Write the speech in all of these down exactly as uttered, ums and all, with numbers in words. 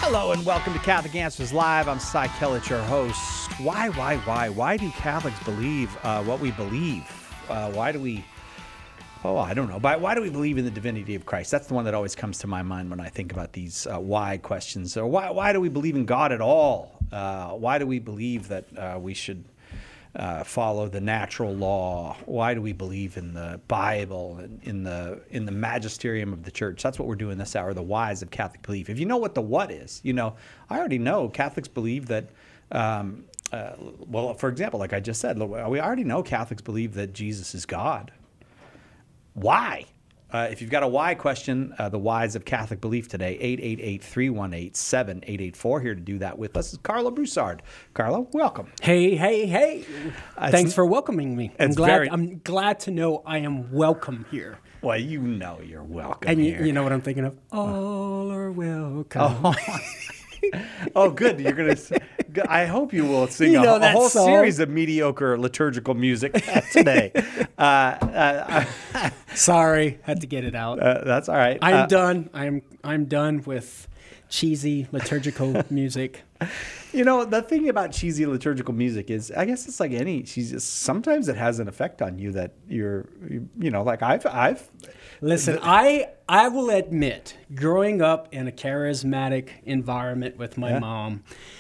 Hello and welcome to Catholic Answers Live. I'm Cy Kellett, your host. Why, why, why? Why do Catholics believe uh, what we believe? Uh, why do we, oh, I don't know. Why, why do we believe in the divinity of Christ? That's the one that always comes to my mind when I think about these uh, why questions. Or why, why do we believe in God at all? Uh, why do we believe that uh, we should Uh, follow the natural law? Why do we believe in the Bible and in the in the magisterium of the church? That's what we're doing this hour, the whys of Catholic belief. If you know what the what is, you know, I already know Catholics believe that, um, uh, well, for example, like I just said, we already know Catholics believe that Jesus is God. Why? Uh, if you've got a why question, uh, the whys of Catholic belief today, eight eight eight, three one eight, seven eight eight four. Here to do that with us is Carlo Broussard. Carlo, welcome. Hey, hey, hey. Uh, Thanks for welcoming me. I'm glad, very... I'm glad to know I am welcome here. Well, you know you're welcome and here. And you know what I'm thinking of? All are welcome. Oh, oh good. You're going to... I hope you will sing you know a, a whole song. series of mediocre liturgical music today. uh, uh, Sorry, had to get it out. Uh, that's all right. I'm uh, done. I'm I'm done with cheesy liturgical music. You know, the thing about cheesy liturgical music is, I guess it's like any cheesy. Sometimes it has an effect on you that you're, you know, like I've, I've. Listen, th- I I will admit, growing up in a charismatic environment with my yeah. mom.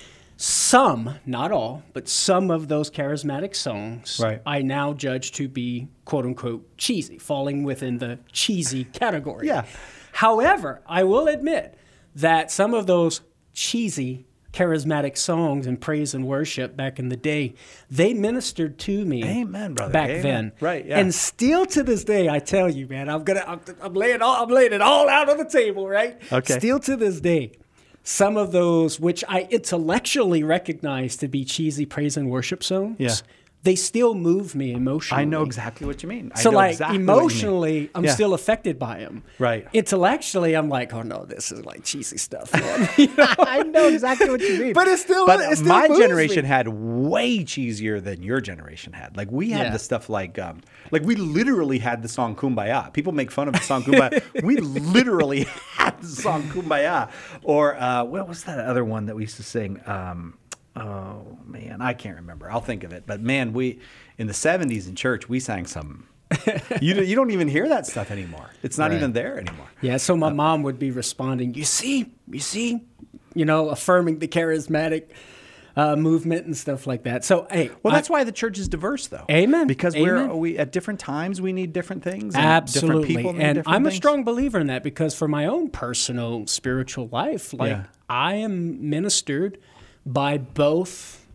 Some, not all, but some of those charismatic songs right. I now judge to be quote-unquote cheesy, falling within the cheesy category. Yeah. However, I will admit that some of those cheesy charismatic songs and praise and worship back in the day, they ministered to me Amen, brother. back Amen. then. Right, yeah. And still to this day, I tell you, man, I'm gonna I'm, I'm laying all I'm laying it all out on the table, right? Okay. Still to this day. Some of those, which I intellectually recognize to be cheesy praise and worship songs, yeah. they still move me emotionally. I know exactly what you mean. I so, know like, exactly emotionally, I'm yeah. still affected by them. Right. Intellectually, I'm like, oh, no, this is like cheesy stuff, man. You know? I know exactly what you mean. But it's still, but it still my moves generation me. had way cheesier than your generation had. Like, we had Yeah. the stuff like, um, like, we literally had the song Kumbaya. People make fun of the song Kumbaya. We literally had the song Kumbaya. Or, uh, what was that other one that we used to sing? Um, oh, man, I can't remember. I'll think of it. But, man, we, in the seventies in church, we sang some. you, you don't even hear that stuff anymore. It's not Right. even there anymore. Yeah, so my uh, mom would be responding, you see, you see, you know, affirming the charismatic uh, movement and stuff like that. So, hey. Well, that's I, why the church is diverse, though. Amen. Because Amen. we're we at different times, we need different things. And Absolutely. different people need and different I'm things. a strong believer in that because for my own personal spiritual life, like Yeah. I am ministered by both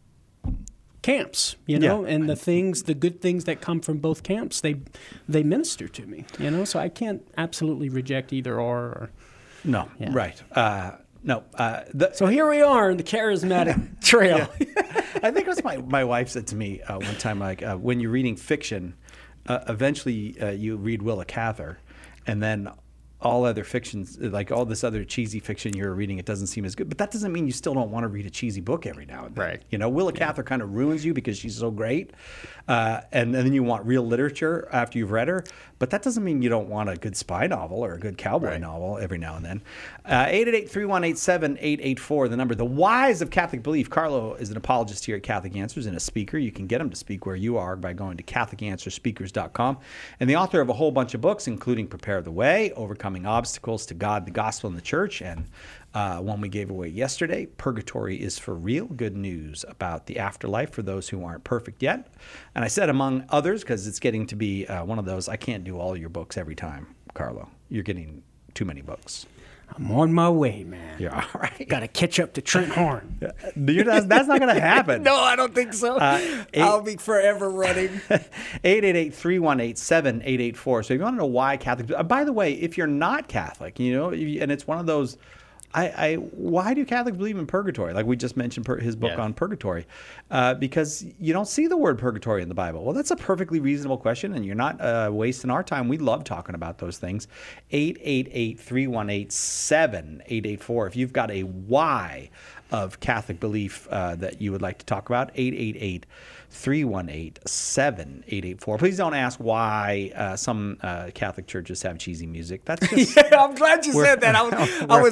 camps, you know, Yeah. and the things, the good things that come from both camps, they they minister to me, you know, so I can't absolutely reject either or. or No, Yeah. right. Uh, no. Uh, the, so here we are in the charismatic trail. I think it was my, my wife said to me uh, one time, like, uh, when you're reading fiction, uh, eventually uh, you read Willa Cather, and then all other fictions, like all this other cheesy fiction you're reading, it doesn't seem as good. But that doesn't mean you still don't want to read a cheesy book every now and then. Right. You know, Willa yeah. Cather kind of ruins you because she's so great. Uh, and, and then you want real literature after you've read her. But that doesn't mean you don't want a good spy novel or a good cowboy right. novel every now and then. Uh, eight eight eight, three one eight, seven eight eight four, the number. The whys of Catholic belief. Carlo is an apologist here at Catholic Answers and a speaker. You can get him to speak where you are by going to Catholic Answer Speakers dot com. And the author of a whole bunch of books, including Prepare the Way, Overcoming Obstacles to God, the Gospel, and the Church, and uh, one we gave away yesterday, Purgatory is for Real, Good News about the afterlife for those who aren't perfect yet. And I said among others because it's getting to be uh, one of those, I can't do all your books every time, Carlo. You're getting too many books. I'm on my way, man. You're all right. Got to catch up to Trent Horn. You're not, that's not going to happen. No, I don't think so. Uh, eight, I'll be forever running. eight eight eight, three one eight, seven eight eight four. So if you want to know why Catholic... Uh, by the way, if you're not Catholic, you know, if you, and it's one of those... I, I why do Catholics believe in purgatory? Like we just mentioned per, his book yeah. on purgatory. Uh, because you don't see the word purgatory in the Bible. Well, that's a perfectly reasonable question, and you're not uh, wasting our time. We love talking about those things. eight eight eight, three one eight, seven eight eight four. If you've got a why of Catholic belief uh, that you would like to talk about, eight eight eight, three one eight, seven eight eight four. Please don't ask why uh, some uh, Catholic churches have cheesy music. That's just... yeah, I'm glad you said that. I was, I was debating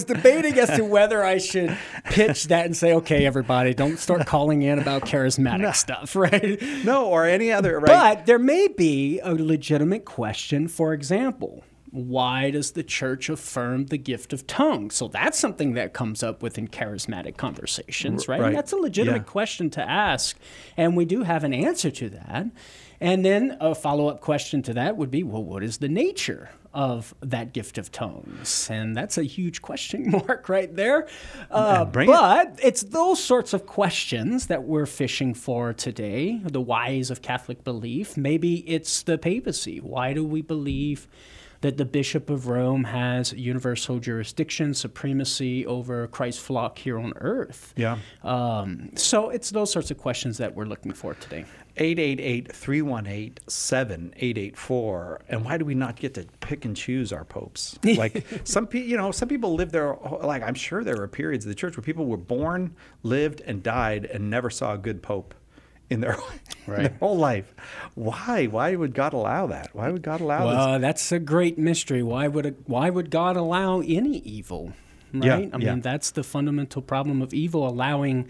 debating as to whether I should pitch that and say, okay, everybody, don't start calling in about charismatic no. stuff, right? No, or any other, right? But there may be a legitimate question, for example. Why does the church affirm the gift of tongues? So that's something that comes up within charismatic conversations, right? right. And that's a legitimate yeah. question to ask. And we do have an answer to that. And then a follow-up question to that would be, well, what is the nature of that gift of tongues? And that's a huge question mark right there. Uh, but it. it's those sorts of questions that we're fishing for today, the whys of Catholic belief. Maybe it's the papacy. Why do we believe that the Bishop of Rome has universal jurisdiction, supremacy over Christ's flock here on earth? Yeah. Um, so it's those sorts of questions that we're looking for today. eight eight eight, three one eight, seven eight eight four. And why do we not get to pick and choose our popes? Like some people, you know, some people live their, like I'm sure there were periods of the church where people were born, lived, and died and never saw a good pope in their, right. in their whole life. Why? Why would God allow that? Why would God allow well, this? Well, that's a great mystery. Why would a, why would God allow any evil? Right? Yeah, I yeah. mean, that's the fundamental problem of evil, allowing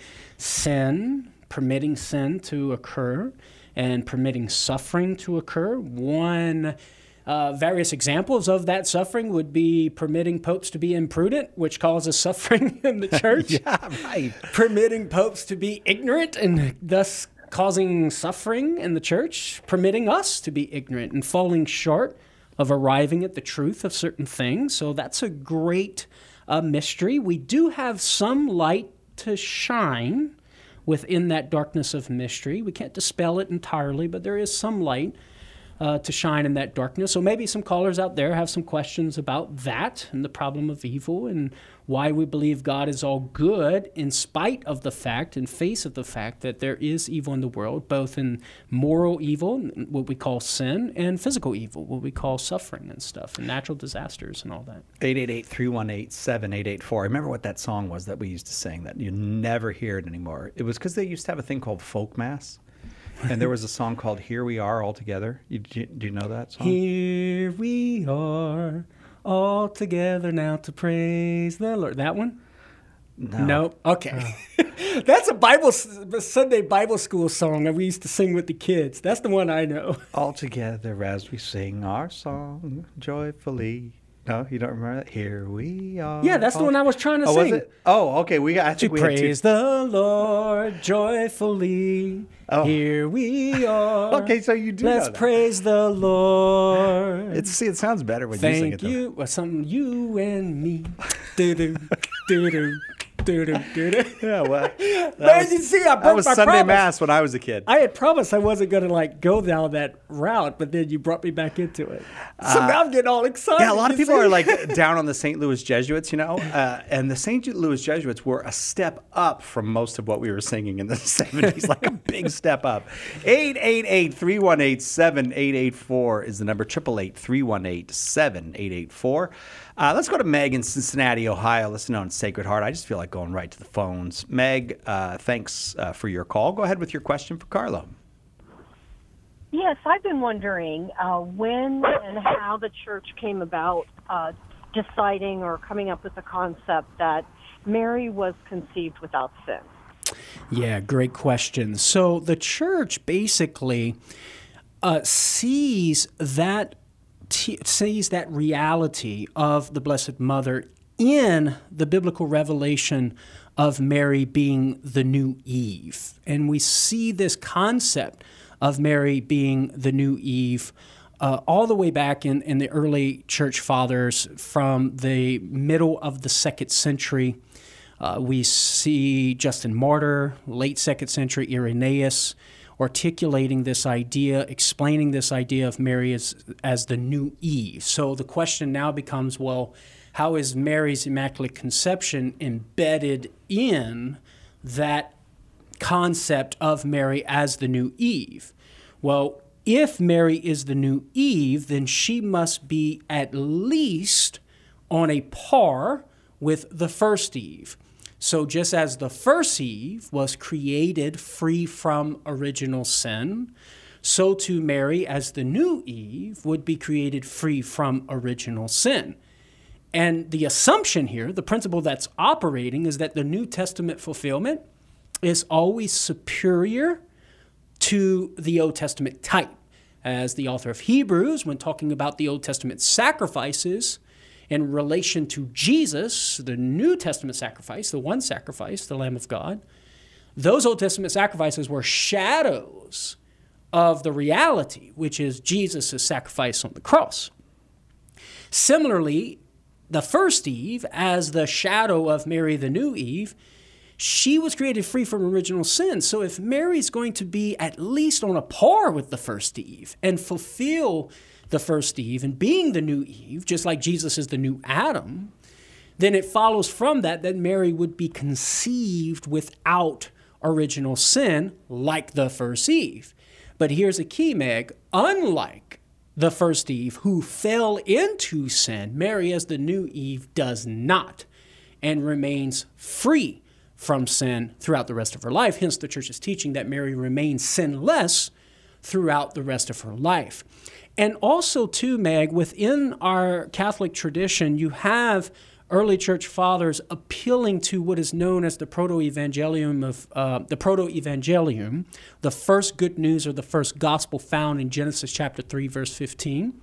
sin, permitting sin to occur, and permitting suffering to occur. One uh, various examples of that suffering would be permitting popes to be imprudent, which causes suffering in the church. yeah, right. Permitting popes to be ignorant and thus causing suffering in the church, permitting us to be ignorant and falling short of arriving at the truth of certain things. So that's a great uh, mystery. We do have some light to shine within that darkness of mystery. We can't dispel it entirely, but there is some light uh, to shine in that darkness. So maybe some callers out there have some questions about that and the problem of evil and why we believe God is all good in spite of the fact, in face of the fact that there is evil in the world, both in moral evil, what we call sin, and physical evil, what we call suffering and stuff, and natural disasters and all that. eight eight eight, three one eight, seven eight eight four. I remember what that song was that we used to sing that you never hear it anymore. It was because they used to have a thing called folk mass. And there was a song called Here We Are All Together. You, do, you, do you know that song? Here we are all together now to praise the Lord. That one? No. Nope. Okay. Oh. That's a Bible Sunday Bible school song that we used to sing with the kids. That's the one I know. All together as we sing our song joyfully. No, you don't remember that? Here we are. Yeah, that's the one I was trying to oh, sing. Was it? Oh, okay. We got, I think to we praise had the Lord joyfully. Oh. Here we are. Okay, so you do Let's know that. praise the Lord. It's see, it sounds better when Thank you sing it. Thank you. Well, something you and me. Do do do do. Do, do, do, do. Yeah, well, that Man, was, you see, I broke that was my Sunday promise. Mass when I was a kid. I had promised I wasn't going to like go down that route, but then you brought me back into it. So Uh, now I'm getting all excited. Yeah, a lot of you people see? are like down on the Saint Louis Jesuits, you know, uh, and the Saint Louis Jesuits were a step up from most of what we were singing in the seventies, like a big step up. eight eight eight, three one eight, seven eight eight four is the number, eight eight eight, three one eight, seven eight eight four. Uh, let's go to Meg in Cincinnati, Ohio, listening on Sacred Heart. I just feel like going right to the phones. Meg, uh, thanks uh, for your call. Go ahead with your question for Carlo. Yes, I've been wondering uh, when and how the church came about uh, deciding or coming up with the concept that Mary was conceived without sin. Yeah, great question. So the church basically uh, sees that t- sees that reality of the Blessed Mother in the biblical revelation of Mary being the new Eve. And we see this concept of Mary being the new Eve uh, all the way back in, in the early church fathers from the middle of the second century. Uh, we see Justin Martyr, late second century, Irenaeus, articulating this idea, explaining this idea of Mary as, as the new Eve. So the question now becomes, well, how is Mary's Immaculate Conception embedded in that concept of Mary as the new Eve? Well, if Mary is the new Eve, then she must be at least on a par with the first Eve. So just as the first Eve was created free from original sin, so too Mary as the new Eve would be created free from original sin. And the assumption here, the principle that's operating, is that the New Testament fulfillment is always superior to the Old Testament type. As the author of Hebrews, when talking about the Old Testament sacrifices in relation to Jesus, the New Testament sacrifice, the one sacrifice, the Lamb of God, those Old Testament sacrifices were shadows of the reality, which is Jesus' sacrifice on the cross. Similarly, the first Eve, as the shadow of Mary, the new Eve, she was created free from original sin. So if Mary's going to be at least on a par with the first Eve and fulfill the first Eve and being the new Eve, just like Jesus is the new Adam, then it follows from that that Mary would be conceived without original sin like the first Eve. But here's a key, Meg. Unlike the first Eve who fell into sin, Mary as the new Eve does not and remains free from sin throughout the rest of her life. Hence, the church is teaching that Mary remains sinless throughout the rest of her life. And also, too, Meg, within our Catholic tradition, you have early church fathers appealing to what is known as the proto-evangelium of uh, the proto-evangelium, the first good news or the first gospel found in Genesis chapter three, verse fifteen,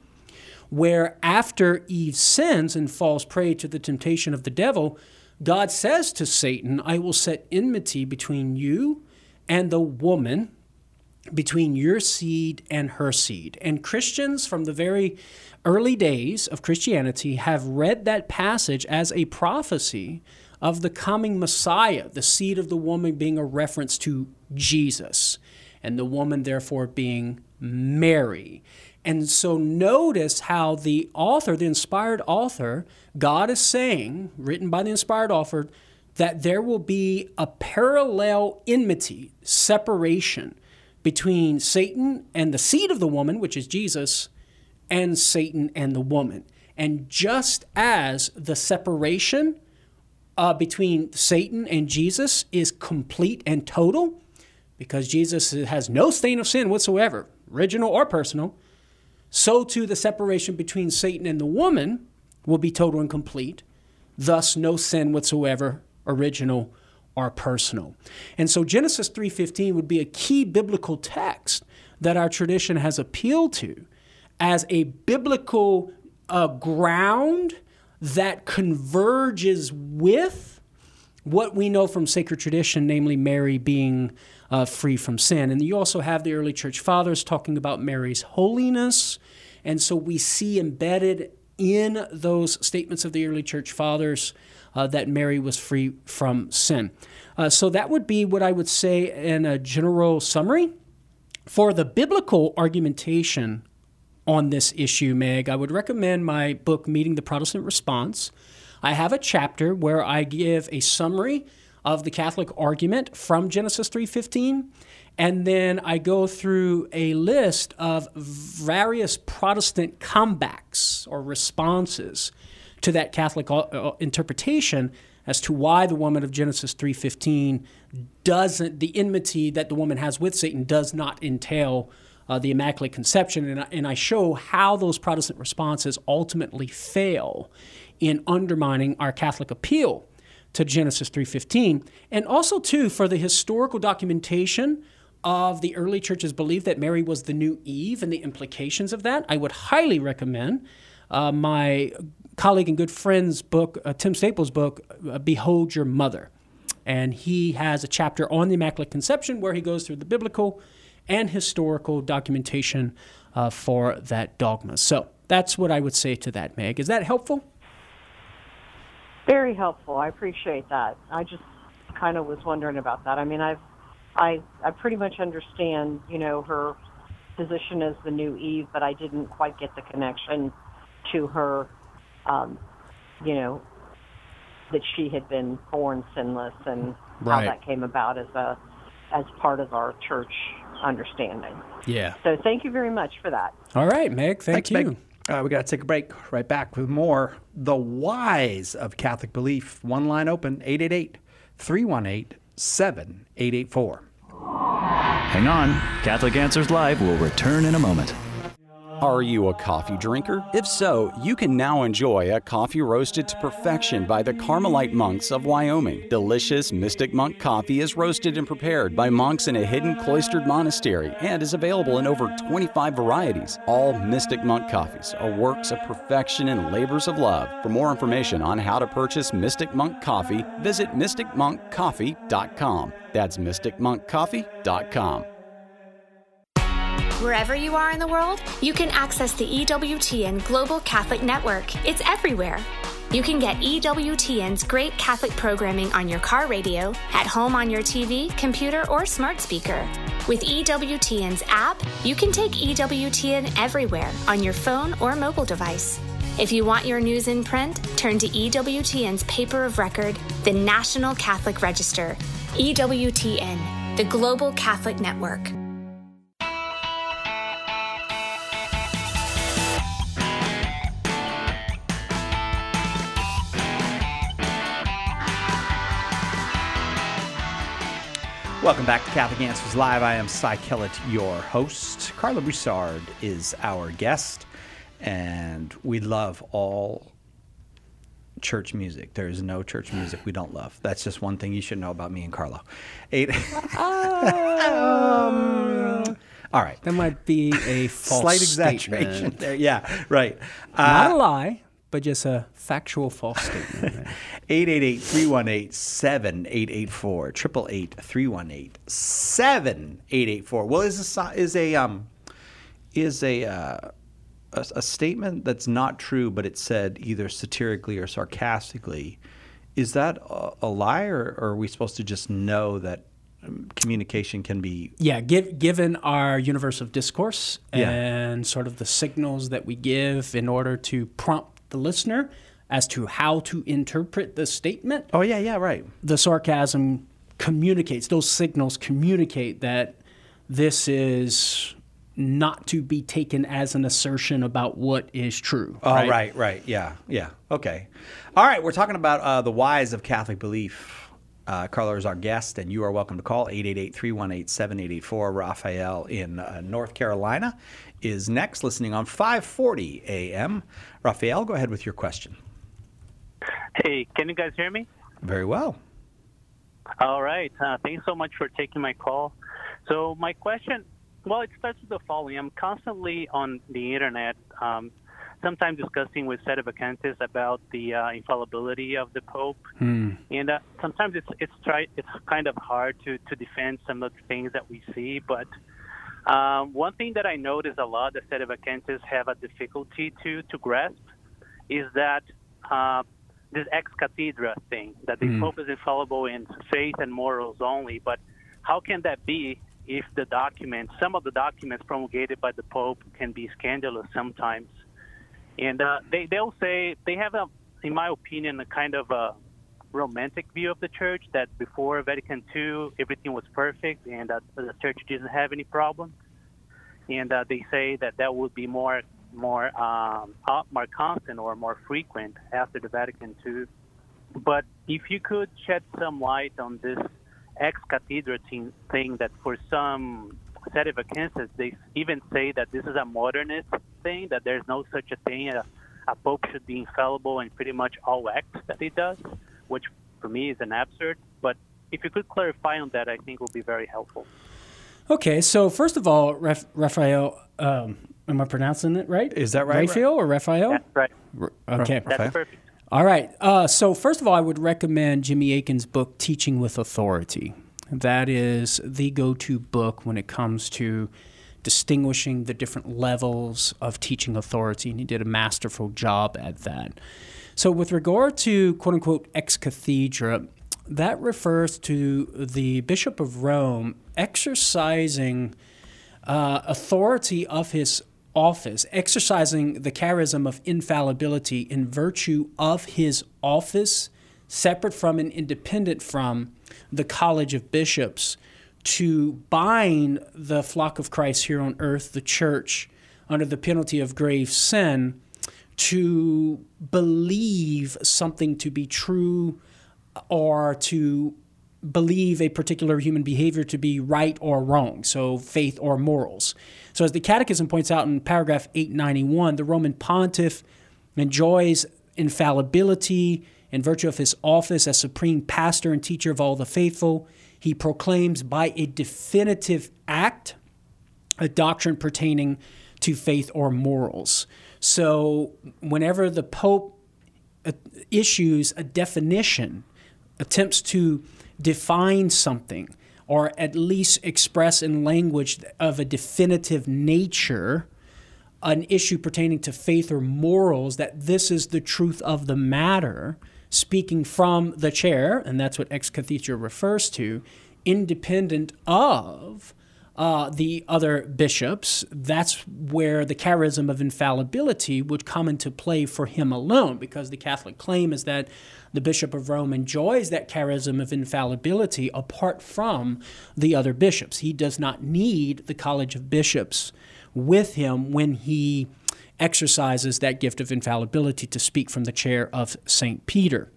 where after Eve sins and falls prey to the temptation of the devil, God says to Satan, I will set enmity between you and the woman, between your seed and her seed. And Christians from the very early days of Christianity have read that passage as a prophecy of the coming Messiah, the seed of the woman being a reference to Jesus, and the woman therefore being Mary. And so notice how the author, the inspired author, God is saying, written by the inspired author, that there will be a parallel enmity, separation between Satan and the seed of the woman, which is Jesus, and Satan and the woman. And just as the separation uh, between Satan and Jesus is complete and total, because Jesus has no stain of sin whatsoever, original or personal, so too the separation between Satan and the woman will be total and complete, thus no sin whatsoever, original or personal. And so Genesis three fifteen would be a key biblical text that our tradition has appealed to as a biblical uh, ground that converges with what we know from sacred tradition, namely Mary being uh, free from sin. And you also have the early church fathers talking about Mary's holiness. And so we see embedded in those statements of the early church fathers uh, that Mary was free from sin. Uh, so that would be what I would say in a general summary. For the biblical argumentation on this issue, Meg, I would recommend my book, Meeting the Protestant Response. I have a chapter where I give a summary of the Catholic argument from Genesis three fifteen, and then I go through a list of various Protestant comebacks or responses to that Catholic uh, interpretation as to why the woman of Genesis three fifteen doesn't, the enmity that the woman has with Satan does not entail uh, the Immaculate Conception. And I, and I show how those Protestant responses ultimately fail in undermining our Catholic appeal to Genesis three fifteen. And also, too, for the historical documentation of the early church's belief that Mary was the new Eve and the implications of that, I would highly recommend uh, my colleague and good friend's book, uh, Tim Staples' book, uh, Behold Your Mother. And he has a chapter on the Immaculate Conception where he goes through the biblical and historical documentation uh, for that dogma. So that's what I would say to that, Meg. Is that helpful? Very helpful. I appreciate that. I just kind of was wondering about that. I mean, I've, I, I pretty much understand, you know, her position as the new Eve, but I didn't quite get the connection to her, um, you know, that she had been born sinless and right. how that came about as a, as part of our church understanding. Yeah. So thank you very much for that. All right, Meg. Thank Thanks, you. Meg. Uh, we got to take a break. Right back with more. The Whys of Catholic Belief. One line open, eight eight eight, three one eight, seven eight eight four. Hang on. Catholic Answers Live will return in a moment. Are you a coffee drinker? If so, you can now enjoy a coffee roasted to perfection by the Carmelite monks of Wyoming. Delicious Mystic Monk coffee is roasted and prepared by monks in a hidden cloistered monastery and is available in over twenty-five varieties. All Mystic Monk coffees are works of perfection and labors of love. For more information on how to purchase Mystic Monk coffee, visit mystic monk coffee dot com. That's mystic monk coffee dot com. Wherever you are in the world, you can access the E W T N Global Catholic Network. It's everywhere. You can get E W T N's great Catholic programming on your car radio, at home on your T V, computer, or smart speaker. With E W T N's app, you can take E W T N everywhere on your phone or mobile device. If you want your news in print, turn to E W T N's paper of record, the National Catholic Register. E W T N, the Global Catholic Network. Welcome back to Catholic Answers Live. I am Cy Kellett, your host. Carla Broussard is our guest, and we love all church music. There is no church music we don't love. That's just one thing you should know about me and Carlo. Eight. um, all right. That might be a false Slight exaggeration statement. there. Yeah, right. Not Uh, a lie, but just a factual false statement. Right? eight eight eight, three one eight, seven eight eight four, eight eight eight, three one eight, seven eight eight four. Well, is a si- is a um is a, uh, a a statement that's not true, but it's said either satirically or sarcastically. Is that a, a lie, or, or are we supposed to just know that um, communication can be? Yeah, give, given our universe of discourse Yeah. and sort of the signals that we give in order to prompt the listener as to how to interpret the statement, Oh yeah, yeah, right. the sarcasm communicates, those signals communicate that this is not to be taken as an assertion about what is true. Oh, right, right, right. Yeah, yeah. Okay. All right, we're talking about uh, the whys of Catholic belief. Uh, Carla is our guest, and you are welcome to call eight eight eight, three one eight, seven eight eight four. Raphael in uh, North Carolina is next, listening on five forty A M. Raphael, go ahead with your question. Hey, can you guys hear me? Very well. All right. Uh, thanks so much for taking my call. So my question, well, it starts with the following. I'm constantly on the internet, um, sometimes discussing with sedevacantist about the uh, infallibility of the Pope. Hmm. And uh, sometimes it's it's try, it's kind of hard to, to defend some of the things that we see. But um, one thing that I notice a lot that sedevacantists have a difficulty to, to grasp is that uh, this ex cathedra thing, that the Mm. Pope is infallible in faith and morals only. But how can that be if the documents, some of the documents promulgated by the Pope can be scandalous sometimes? And uh, they, they'll say, they have, a, in my opinion, a kind of a romantic view of the church, that before Vatican Two, everything was perfect and that the church didn't have any problems. And uh, they say that that would be more more um, more constant or more frequent after the Vatican Two. But if you could shed some light on this ex cathedra thing, that for some sedevacantists, they even say that this is a modernist thing, that there's no such a thing. A, a pope should be infallible in pretty much all acts that he does, which for me is an absurd. But if you could clarify on that, I think would be very helpful. Okay, so first of all, Raf- Raphael, um, am I pronouncing it right? Is that right? Raphael or Raphael? That's right. Okay. That's Okay. perfect. All right. Uh, so first of all, I would recommend Jimmy Akin's book, Teaching with Authority. That is the go-to book when it comes to distinguishing the different levels of teaching authority, and he did a masterful job at that. So with regard to quote-unquote ex cathedra, that refers to the Bishop of Rome exercising uh, authority of his office, exercising the charism of infallibility in virtue of his office, separate from and independent from the College of Bishops, to bind the flock of Christ here on earth, the church, under the penalty of grave sin, to believe something to be true or to believe a particular human behavior to be right or wrong, so faith or morals. So as the Catechism points out in paragraph eight ninety-one, the Roman pontiff enjoys infallibility in virtue of his office as supreme pastor and teacher of all the faithful. He proclaims by a definitive act a doctrine pertaining to faith or morals. So whenever the Pope issues a definition, attempts to define something, or at least express in language of a definitive nature an issue pertaining to faith or morals, that this is the truth of the matter, speaking from the chair, and that's what ex cathedra refers to, independent of uh, the other bishops, that's where the charism of infallibility would come into play for him alone, because the Catholic claim is that the Bishop of Rome enjoys that charism of infallibility apart from the other bishops. He does not need the College of Bishops with him when he exercises that gift of infallibility to speak from the chair of Saint Peter.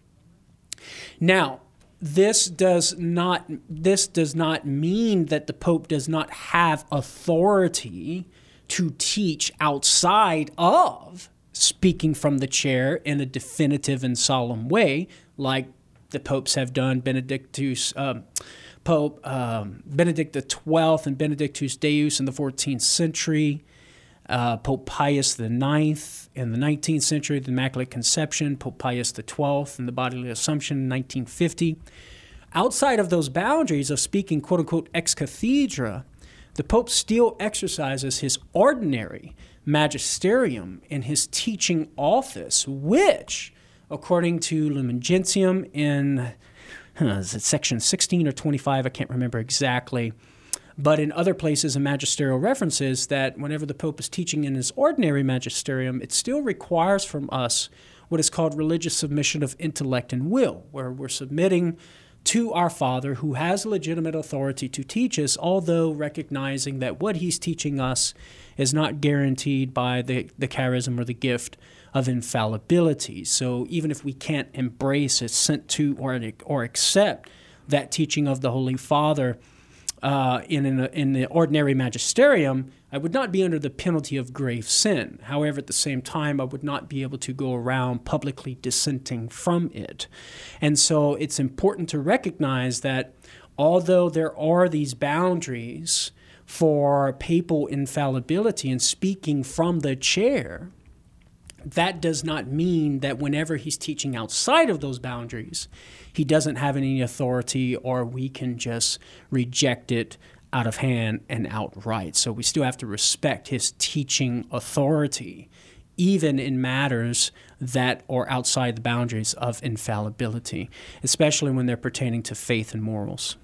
Now, this does not this does not mean that the Pope does not have authority to teach outside of speaking from the chair in a definitive and solemn way, like the popes have done. Benedictus, um, Pope um, Benedict the twelfth and Benedictus Deus in the fourteenth century, uh, Pope Pius the ninth in the nineteenth century, the Immaculate Conception, Pope Pius the twelfth and the Bodily Assumption in nineteen fifty. Outside of those boundaries of speaking, quote-unquote, ex cathedra, the Pope still exercises his ordinary magisterium in his teaching office, which, according to Lumen Gentium in huh, is it section sixteen or twenty-five, I can't remember exactly, but in other places in magisterial references, that whenever the Pope is teaching in his ordinary magisterium, it still requires from us what is called religious submission of intellect and will, where we're submitting to our Father, who has legitimate authority to teach us, although recognizing that what he's teaching us is not guaranteed by the, the charism or the gift of infallibility. So even if we can't embrace, assent to, or, or accept that teaching of the Holy Father uh, in, in, a, in the ordinary magisterium, I would not be under the penalty of grave sin. However, at the same time, I would not be able to go around publicly dissenting from it. And so it's important to recognize that although there are these boundaries for papal infallibility and speaking from the chair, that does not mean that whenever he's teaching outside of those boundaries, he doesn't have any authority, or we can just reject it out of hand and outright. So we still have to respect his teaching authority, even in matters that are outside the boundaries of infallibility, especially when they're pertaining to faith and morals.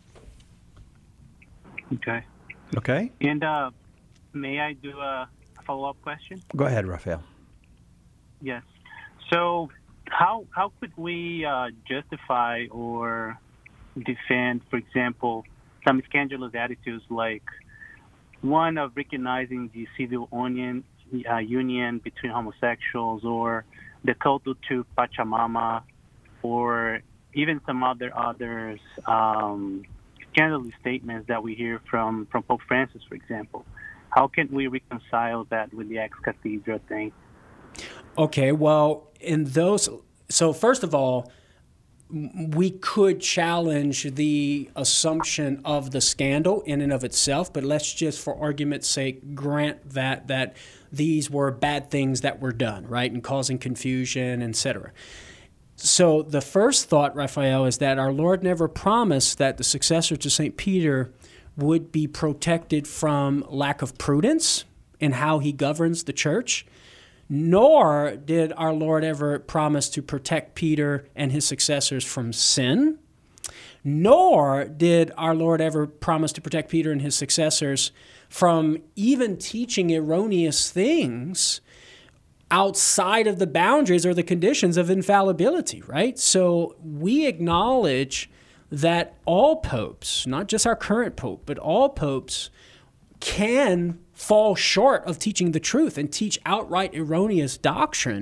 Okay. Okay. And uh, may I do a follow-up question? Go ahead, Raphael. Yes. So how how could we uh, justify or defend, for example, some scandalous attitudes like one of recognizing the civil union, uh, union between homosexuals, or the culto to Pachamama, or even some other others um, scandalous statements that we hear from, from Pope Francis, for example? How can we reconcile that with the ex cathedra thing? Okay, well, in those, so first of all, we could challenge the assumption of the scandal in and of itself, but let's just, for argument's sake, grant that that these were bad things that were done, right, and causing confusion, et cetera. So the first thought, Raphael, is that our Lord never promised that the successor to Saint Peter would be protected from lack of prudence in how he governs the church, nor did our Lord ever promise to protect Peter and his successors from sin, nor did our Lord ever promise to protect Peter and his successors from even teaching erroneous things outside of the boundaries or the conditions of infallibility, right? So we acknowledge that all popes, not just our current pope, but all popes can fall short of teaching the truth and teach outright erroneous doctrine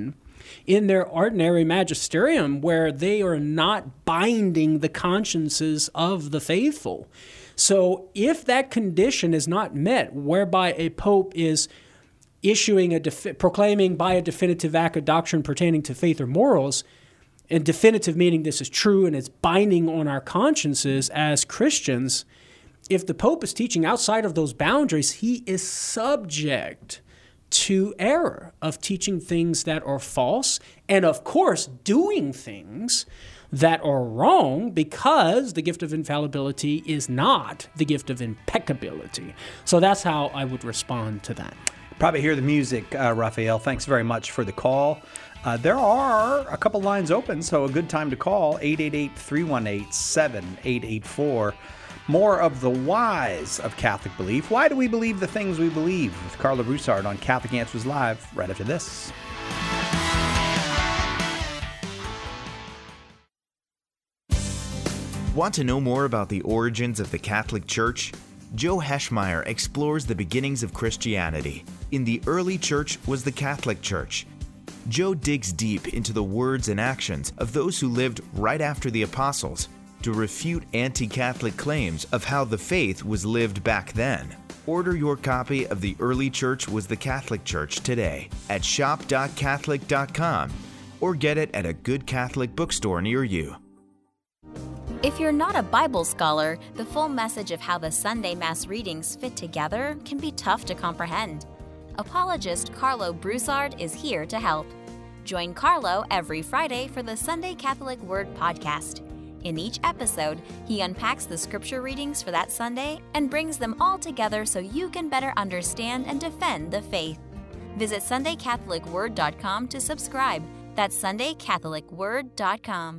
in their ordinary magisterium where they are not binding the consciences of the faithful. So if that condition is not met, whereby a pope is issuing a defi- proclaiming by a definitive act of doctrine pertaining to faith or morals, and definitive meaning this is true and it's binding on our consciences as Christians, if the Pope is teaching outside of those boundaries, he is subject to error of teaching things that are false and, of course, doing things that are wrong, because the gift of infallibility is not the gift of impeccability. So that's how I would respond to that. Probably hear the music, uh, Raphael. Thanks very much for the call. Uh, there are a couple lines open, so a good time to call, eight eight eight, three one eight, seven eight eight four. More of the whys of Catholic belief. Why do we believe the things we believe? With Carlo Broussard on Catholic Answers Live right after this. Want to know more about the origins of the Catholic Church? Joe Heschmeyer explores the beginnings of Christianity. In the early church was the Catholic Church. Joe digs deep into the words and actions of those who lived right after the apostles to refute anti-Catholic claims of how the faith was lived back then. Order your copy of The Early Church Was the Catholic Church today at shop dot catholic dot com or get it at a good Catholic bookstore near you. If you're not a Bible scholar, the full message of how the Sunday Mass readings fit together can be tough to comprehend. Apologist Carlo Broussard is here to help. Join Carlo every Friday for the Sunday Catholic Word podcast. In each episode, he unpacks the scripture readings for that Sunday and brings them all together so you can better understand and defend the faith. Visit sunday catholic word dot com to subscribe. That's sunday catholic word dot com.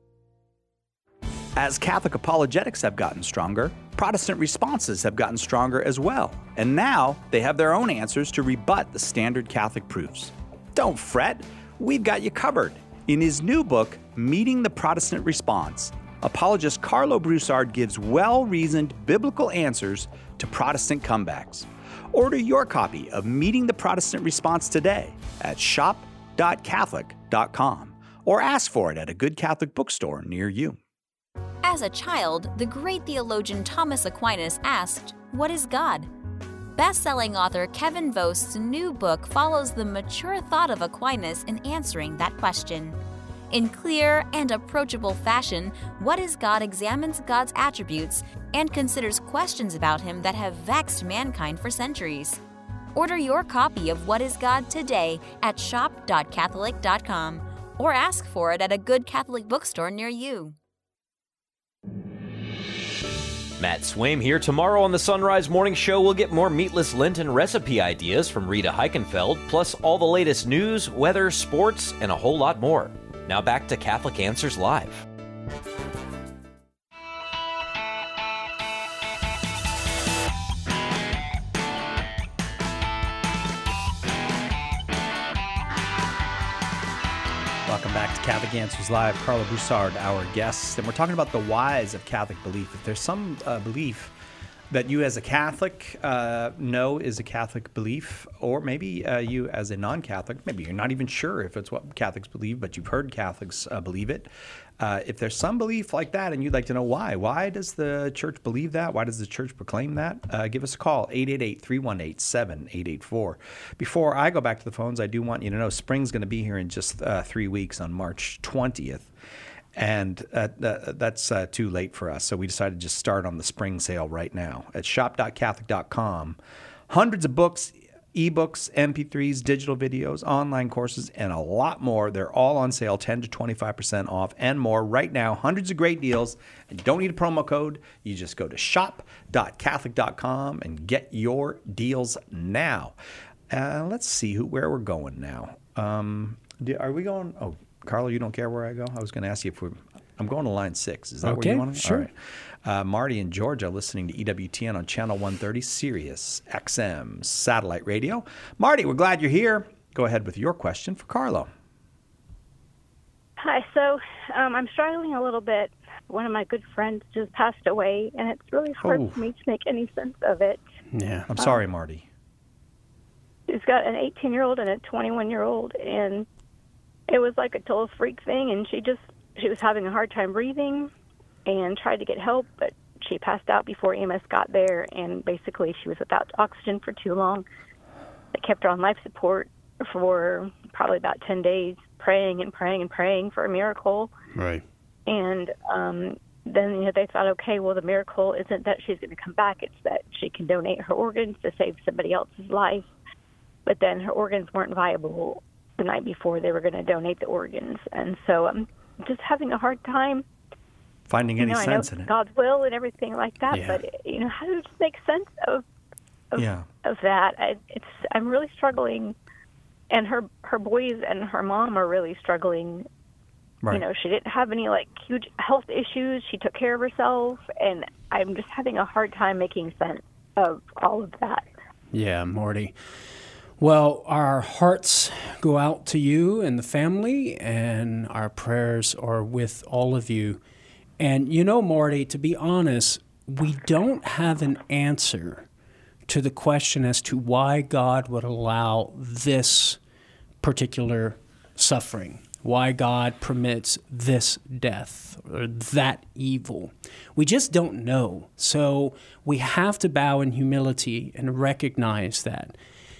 As Catholic apologetics have gotten stronger, Protestant responses have gotten stronger as well. And now they have their own answers to rebut the standard Catholic proofs. Don't fret, we've got you covered. In his new book, Meeting the Protestant Response, apologist Carlo Broussard gives well-reasoned biblical answers to Protestant comebacks. Order your copy of Meeting the Protestant Response today at shop dot catholic dot com or ask for it at a good Catholic bookstore near you. As a child, the great theologian Thomas Aquinas asked, "What is God?" Best-selling author Kevin Vost's new book follows the mature thought of Aquinas in answering that question. In clear and approachable fashion, What is God examines God's attributes and considers questions about him that have vexed mankind for centuries. Order your copy of What is God today at shop dot catholic dot com or ask for it at a good Catholic bookstore near you. Matt Swaim here. Tomorrow on the Sunrise Morning Show, we'll get more meatless Lenten recipe ideas from Rita Heichenfeld, plus all the latest news, weather, sports, and a whole lot more. Now back to Catholic Answers Live. Welcome back to Catholic Answers Live. Carlo Broussard, our guest, and we're talking about the whys of Catholic belief. If there's some uh, belief that you as a Catholic uh, know is a Catholic belief, or maybe uh, you as a non-Catholic, maybe you're not even sure if it's what Catholics believe, but you've heard Catholics uh, believe it. Uh, if there's some belief like that and you'd like to know why, why does the church believe that? Why does the church proclaim that? Uh, give us a call, eight eight eight, three one eight, seven eight eight four. Before I go back to the phones, I do want you to know spring's going to be here in just uh, three weeks on March twentieth. And uh, th- that's uh, too late for us. So we decided to just start on the spring sale right now at shop dot catholic dot com. Hundreds of books, ebooks, M P threes, digital videos, online courses, and a lot more. They're all on sale, ten to twenty-five percent off and more right now. Hundreds of great deals. And you don't need a promo code. You just go to shop dot catholic dot com and get your deals now. Uh, let's see who where we're going now. Um, do, are we going? Oh, Carlo, you don't care where I go? I was going to ask you if we're... I'm going to line six. Is that okay, where you want to? Sure. All right. Uh, Marty in Georgia listening to E W T N on Channel one thirty, Sirius X M satellite radio. Marty, we're glad you're here. Go ahead with your question for Carlo. Hi. So um, I'm struggling a little bit. One of my good friends just passed away, and it's really hard Oh. for me to make any sense of it. Yeah. I'm sorry, Marty. He's got an eighteen-year-old and a twenty-one-year-old, and it was like a total freak thing, and she just, she was having a hard time breathing and tried to get help, but she passed out before E M S got there, and basically she was without oxygen for too long. They kept her on life support for probably about ten days, praying and praying and praying for a miracle. Right. And um, then, you know, they thought, okay, well, the miracle isn't that she's going to come back, it's that she can donate her organs to save somebody else's life. But then her organs weren't viable the night before they were going to donate the organs. And so I'm just having a hard time finding any you know, sense I know in it. God's will and everything like that, Yeah. but, you know, how do you just make sense of of, Yeah. of that? I, it's I'm really struggling, and her her boys and her mom are really struggling. Right. You know, she didn't have any, like, huge health issues. She took care of herself, and I'm just having a hard time making sense of all of that. Yeah, Marty. Well, our hearts go out to you and the family, and our prayers are with all of you. And you know, Marty, to be honest, we don't have an answer to the question as to why God would allow this particular suffering, why God permits this death or that evil. We just don't know. So we have to bow in humility and recognize that.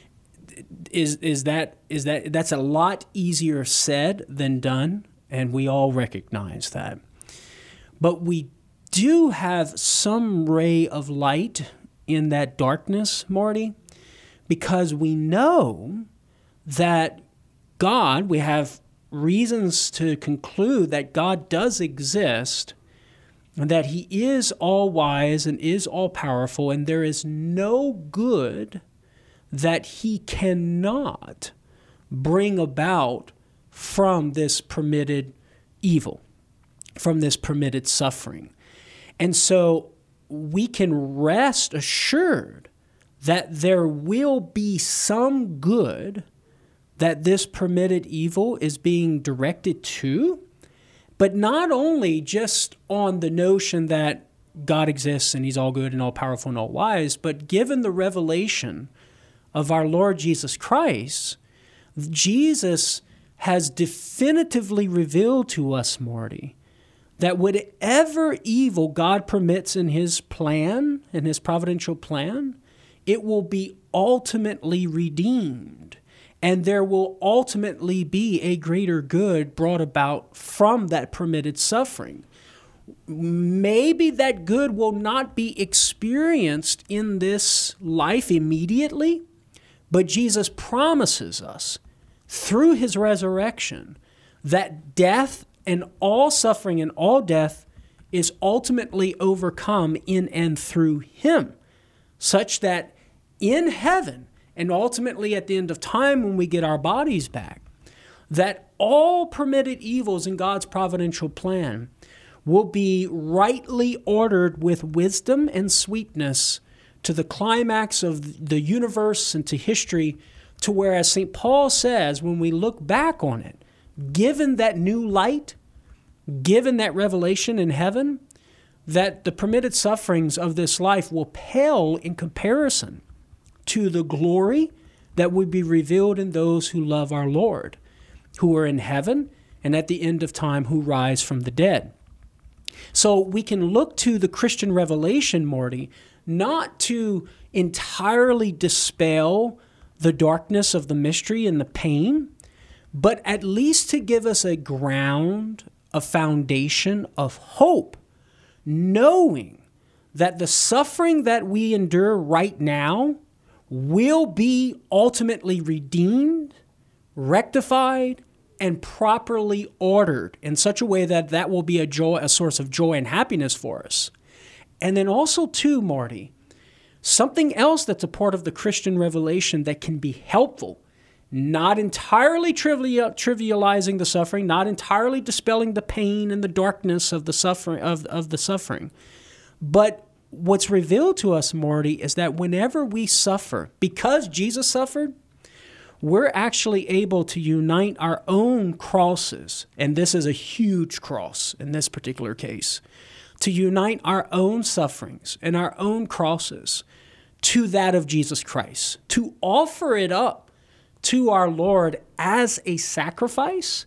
Is is that is that that's a lot easier said than done, and we all recognize that. But we do have some ray of light in that darkness, Marty, because we know that God, we have reasons to conclude that God does exist, and that he is all-wise and is all-powerful, and there is no good that he cannot bring about from this permitted evil, from this permitted suffering. And so we can rest assured that there will be some good that this permitted evil is being directed to, but not only just on the notion that God exists and he's all good and all powerful and all wise, but given the revelation of our Lord Jesus Christ, Jesus has definitively revealed to us, Marty, that whatever evil God permits in his plan, in his providential plan, it will be ultimately redeemed. And there will ultimately be a greater good brought about from that permitted suffering. Maybe that good will not be experienced in this life immediately, but Jesus promises us through his resurrection that death and all suffering and all death is ultimately overcome in and through him, such that in heaven, and ultimately at the end of time when we get our bodies back, that all permitted evils in God's providential plan will be rightly ordered with wisdom and sweetness to the climax of the universe and to history, to where, as Saint Paul says, when we look back on it, given that new light, given that revelation in heaven, that the permitted sufferings of this life will pale in comparison to the glory that would be revealed in those who love our Lord, who are in heaven and at the end of time who rise from the dead. So we can look to the Christian revelation, Marty, not to entirely dispel the darkness of the mystery and the pain, but at least to give us a ground, a foundation of hope, knowing that the suffering that we endure right now will be ultimately redeemed, rectified, and properly ordered in such a way that that will be a joy, a source of joy and happiness for us. And then also, too, Marty, something else that's a part of the Christian revelation that can be helpful, not entirely trivial, trivializing the suffering, not entirely dispelling the pain and the darkness of the suffering of, of the suffering, but what's revealed to us, Marty, is that whenever we suffer, because Jesus suffered, we're actually able to unite our own crosses, and this is a huge cross in this particular case, to unite our own sufferings and our own crosses to that of Jesus Christ, to offer it up to our Lord as a sacrifice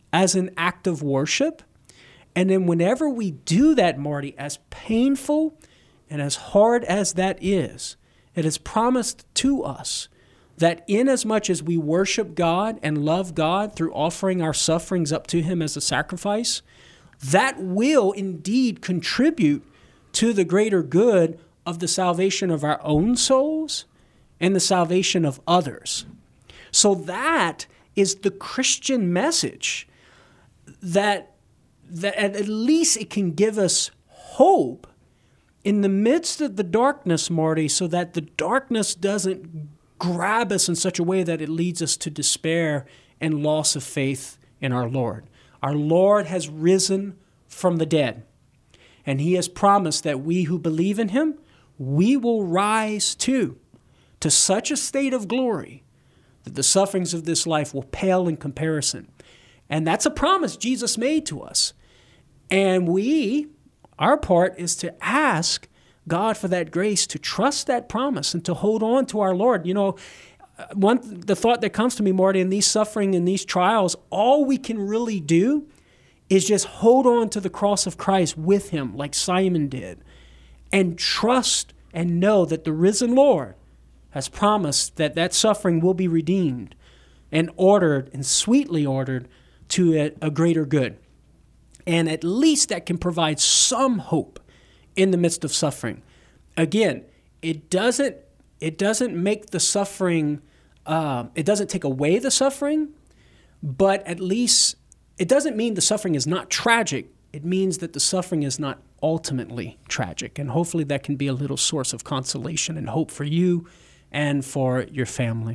as an act of worship. And then whenever we do that, Marty, as painful and as hard as that is, it is promised to us that inasmuch as we worship God and love God through offering our sufferings up to him as a sacrifice, that will indeed contribute to the greater good of the salvation of our own souls and the salvation of others. So that is the Christian message that, that at least it can give us hope in the midst of the darkness, Marty, so that the darkness doesn't grab us in such a way that it leads us to despair and loss of faith in our Lord. Our Lord has risen from the dead, and he has promised that we who believe in him, we will rise too, to such a state of glory that the sufferings of this life will pale in comparison. And that's a promise Jesus made to us. And we, our part is to ask God for that grace to trust that promise and to hold on to our Lord. You know, one the thought that comes to me, Marty, in these suffering and these trials, all we can really do is just hold on to the cross of Christ with him, like Simon did, and trust and know that the risen Lord has promised that that suffering will be redeemed and ordered and sweetly ordered to a, a greater good. And at least that can provide some hope in the midst of suffering. Again, it doesn't it doesn't make the suffering, uh, it doesn't take away the suffering, but at least it doesn't mean the suffering is not tragic. It means that the suffering is not ultimately tragic. And hopefully that can be a little source of consolation and hope for you and for your family.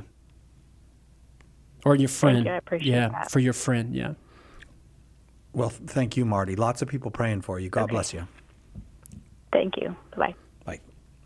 Or your friend. Thank you. I appreciate yeah, that. for your friend, yeah. Well, thank you, Marty. Lots of people praying for you. God Okay. bless you. Thank you. Bye. Bye.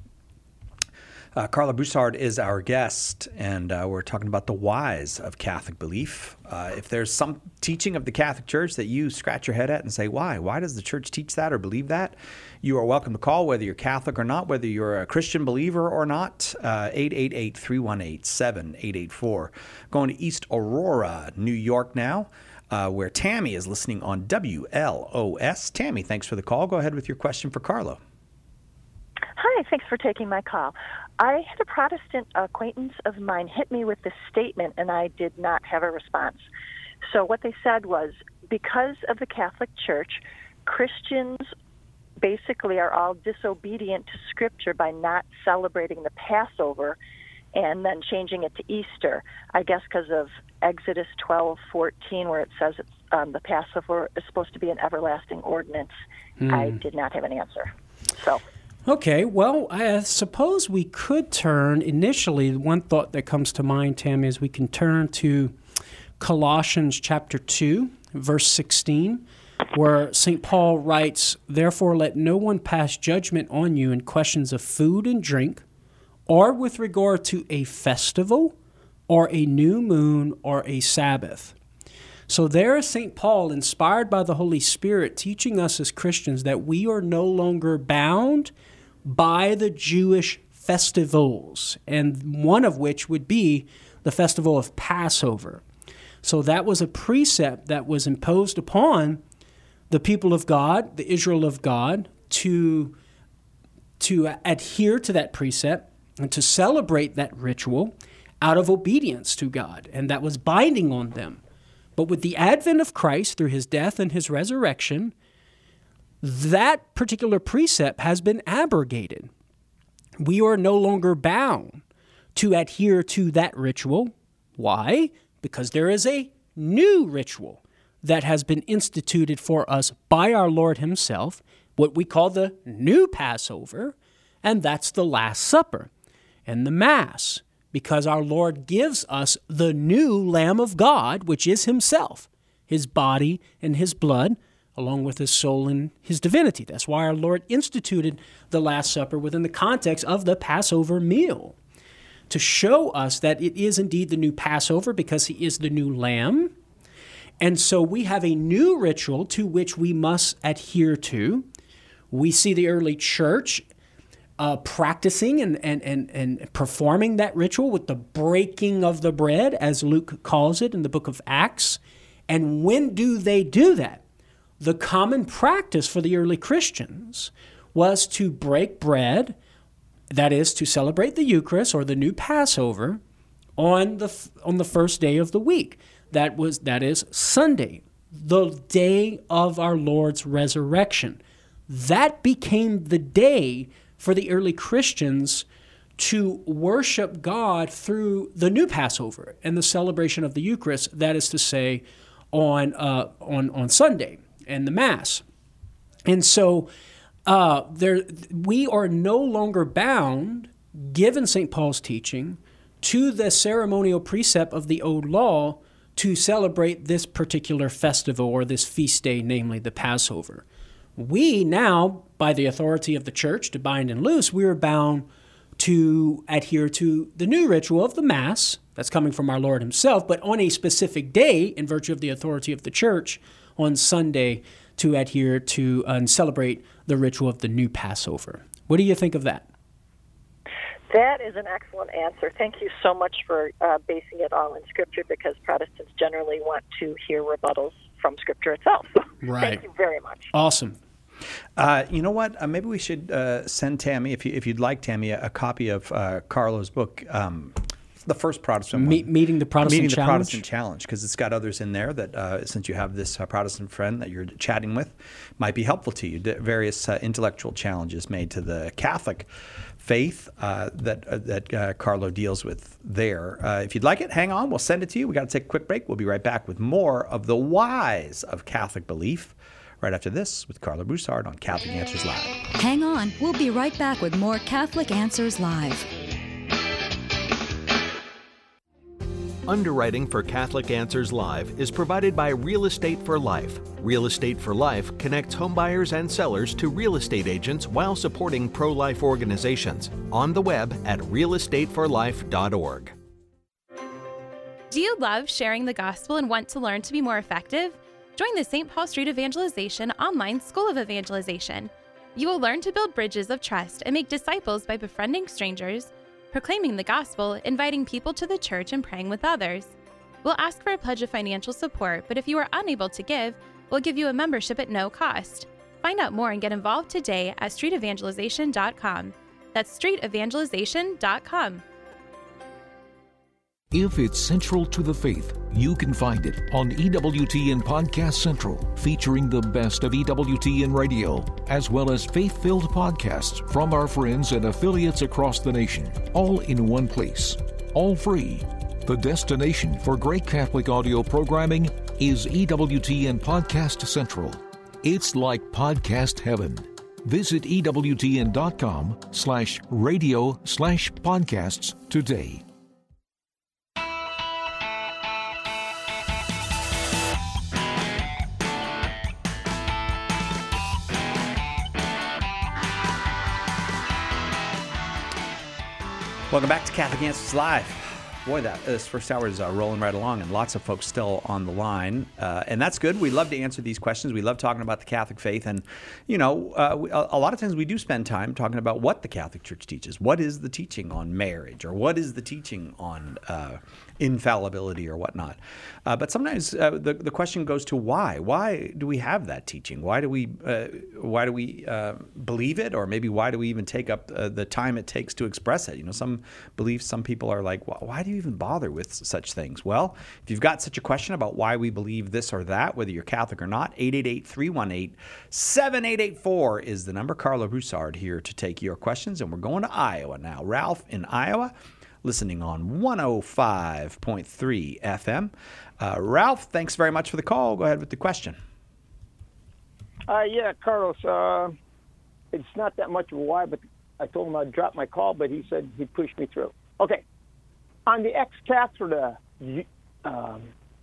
Uh, Carla Broussard is our guest, and uh, we're talking about the whys of Catholic belief. Uh, if there's some teaching of the Catholic Church that you scratch your head at and say, why? Why does the Church teach that or believe that? You are welcome to call, whether you're Catholic or not, whether you're a Christian believer or not, uh, eight eight eight, three one eight, seven eight eight four. Going to East Aurora, New York now, uh, where Tammy is listening on W L O S. Tammy, thanks for the call. Go ahead with your question for Carla. Hi, thanks for taking my call. I had a Protestant acquaintance of mine hit me with this statement, and I did not have a response. So what they said was, because of the Catholic Church, Christians basically are all disobedient to Scripture by not celebrating the Passover and then changing it to Easter. I guess because of Exodus twelve fourteen, where it says it's, um, the Passover is supposed to be an everlasting ordinance. Hmm. I did not have an answer. So... Okay, well, I suppose we could turn, initially, one thought that comes to mind, Tammy, is we can turn to Colossians chapter two, verse sixteen, where Saint Paul writes, "Therefore let no one pass judgment on you in questions of food and drink, or with regard to a festival, or a new moon, or a Sabbath." So there is Saint Paul, inspired by the Holy Spirit, teaching us as Christians that we are no longer bound by the Jewish festivals, and one of which would be the festival of Passover. So that was a precept that was imposed upon the people of God, the Israel of God, to, to adhere to that precept and to celebrate that ritual out of obedience to God, and that was binding on them. But with the advent of Christ through his death and his resurrection, that particular precept has been abrogated. We are no longer bound to adhere to that ritual. Why? Because there is a new ritual that has been instituted for us by our Lord himself, what we call the new Passover, and that's the Last Supper and the Mass, because our Lord gives us the new Lamb of God, which is himself, his body and his blood, along with his soul and his divinity. That's why our Lord instituted the Last Supper within the context of the Passover meal, to show us that it is indeed the new Passover because he is the new Lamb. And so we have a new ritual to which we must adhere to. We see the early church uh, practicing and, and, and, and performing that ritual with the breaking of the bread, as Luke calls it in the book of Acts. And when do they do that? The common practice for the early Christians was to break bread, that is, to celebrate the Eucharist or the new Passover, on the on the first day of the week. That was that is Sunday, the day of our Lord's resurrection. That became the day for the early Christians to worship God through the new Passover and the celebration of the Eucharist, that is to say, on uh, on on Sunday and the Mass. And so uh, there, we are no longer bound, given Saint Paul's teaching, to the ceremonial precept of the Old Law to celebrate this particular festival or this feast day, namely the Passover. We now, by the authority of the Church to bind and loose, we are bound to adhere to the new ritual of the Mass, that's coming from our Lord himself, but on a specific day, in virtue of the authority of the Church, on Sunday, to adhere to uh, and celebrate the ritual of the new Passover. What do you think of that? That is an excellent answer. Thank you so much for uh, basing it all in Scripture, because Protestants generally want to hear rebuttals from Scripture itself. Right. Thank you very much. Awesome. Uh, you know what? Uh, maybe we should uh, send Tammy, if you, if you'd like, Tammy, a, a copy of uh, Carlo's book, um, the first Protestant Me- one. Meeting the Protestant Meeting the Challenge? Protestant Challenge, because it's got others in there that, uh, since you have this uh, Protestant friend that you're chatting with, might be helpful to you. D- various uh, intellectual challenges made to the Catholic faith uh, that uh, that uh, Carlo deals with there. Uh, if you'd like it, hang on. We'll send it to you. We got to take a quick break. We'll be right back with more of the whys of Catholic belief right after this with Carlo Broussard on Catholic Answers Live. Hang on. We'll be right back with more Catholic Answers Live. Underwriting for Catholic Answers Live is provided by Real Estate for Life. Real Estate for Life connects homebuyers and sellers to real estate agents while supporting pro-life organizations. On the web at real estate for life dot org. Do you love sharing the gospel and want to learn to be more effective? Join the Saint Paul Street Evangelization online School of Evangelization. You will learn to build bridges of trust and make disciples by befriending strangers, proclaiming the gospel, inviting people to the church, and praying with others. We'll ask for a pledge of financial support, but if you are unable to give, we'll give you a membership at no cost. Find out more and get involved today at street evangelization dot com. That's street evangelization dot com. If it's central to the faith, you can find it on E W T N Podcast Central, featuring the best of E W T N radio, as well as faith-filled podcasts from our friends and affiliates across the nation, all in one place, all free. The destination for great Catholic audio programming is E W T N Podcast Central. It's like podcast heaven. Visit E W T N dot com slash radio slash podcasts today. Welcome back to Catholic Answers Live. Boy, that this first hour is uh, rolling right along, and lots of folks still on the line, uh, and that's good. We love to answer these questions. We love talking about the Catholic faith, and you know, uh, we, a, a lot of times we do spend time talking about what the Catholic Church teaches. What is the teaching on marriage, or what is the teaching on uh, infallibility, or whatnot? Uh, but sometimes uh, the the question goes to why? Why do we have that teaching? Why do we uh, why do we uh, believe it, or maybe why do we even take up uh, the time it takes to express it? You know, some beliefs, some people are like, well, why do you even bother with such things? Well, if you've got such a question about why we believe this or that, whether you're Catholic or not, eight eight eight, three one eight, seven eight eight four is the number. Carlo Broussard here to take your questions, and we're going to Iowa now. Ralph in Iowa, listening on one oh five point three F M. Uh, Ralph, thanks very much for the call. Go ahead with the question. Uh, yeah, Carlos, uh, it's not that much of a why, but I told him I'd drop my call, but he said he'd push me through. Okay. On the ex cathedra, um,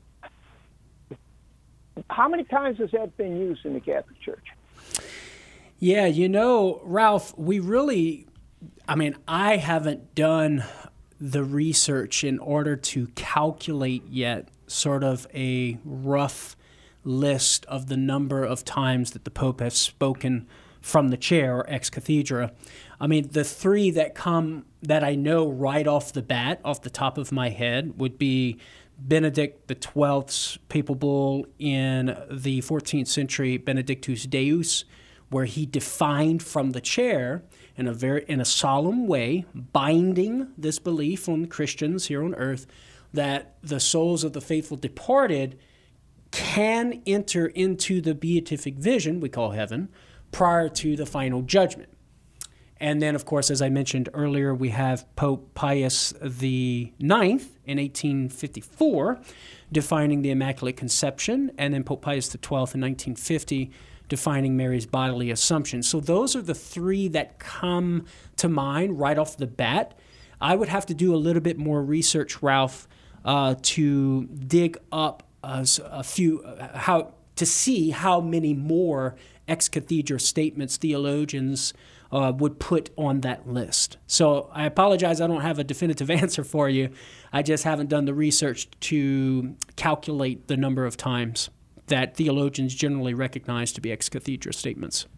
how many times has that been used in the Catholic Church? Yeah, you know, Ralph, we really, I mean, I haven't done the research in order to calculate yet sort of a rough list of the number of times that the Pope has spoken from the chair or ex cathedra. I mean, the three that come that I know right off the bat, off the top of my head, would be Benedict the twelfth's papal bull in the fourteenth century, Benedictus Deus, where he defined from the chair in a very in a solemn way, binding this belief on Christians here on earth that the souls of the faithful departed can enter into the beatific vision, we call heaven, prior to the final judgment. And then, of course, as I mentioned earlier, we have Pope Pius the Ninth in eighteen fifty-four defining the Immaculate Conception, and then Pope Pius the Twelfth in nineteen fifty defining Mary's bodily assumption. So those are the three that come to mind right off the bat. I would have to do a little bit more research, Ralph, uh, to dig up uh, a few, uh, how to see how many more ex cathedra statements theologians uh, would put on that list. So I apologize, I don't have a definitive answer for you. I just haven't done the research to calculate the number of times that theologians generally recognize to be ex cathedra statements.